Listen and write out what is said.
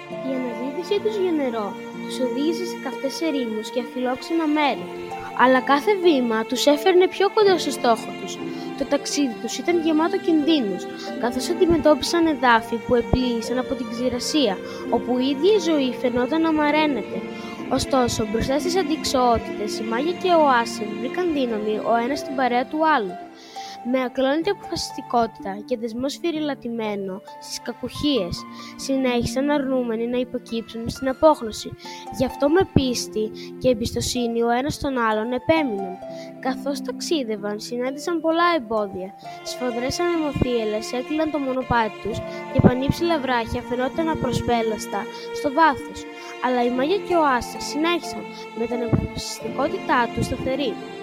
Η αναζήτησή τους για νερό τους οδήγησε σε καυτές ερήμους και αφιλόξενα μέρη, αλλά κάθε βήμα τους έφερνε πιο κοντά στο στόχο τους. Το ταξίδι τους ήταν γεμάτο κινδύνους, καθώς αντιμετώπισαν εδάφη που επλήγησαν από την ξηρασία, όπου η ίδια η ζωή φαινόταν να μαραίνεται. Ωστόσο, μπροστά στις αντιξοότητες, η Μάγια και ο Άσερ βρήκαν δύναμη ο ένας στην παρέα του άλλου. Με ακλόνητη αποφασιστικότητα και δεσμό σφυριλατημένο στις κακουχίες, συνέχισαν αρνούμενοι να υποκύψουν στην απόγνωση. Γι' αυτό με πίστη και εμπιστοσύνη ο ένας τον άλλον επέμειναν. Καθώς ταξίδευαν, συνάντησαν πολλά εμπόδια. Σφοδρές ανεμοθύελλες έκλειναν το μονοπάτι τους και πανύψηλα βράχια φαινόταν απροσπέλαστα στο βάθος. Αλλά η Μάγια και ο Άσερ συνέχισαν με την αποφασιστικότητά τους σταθερή.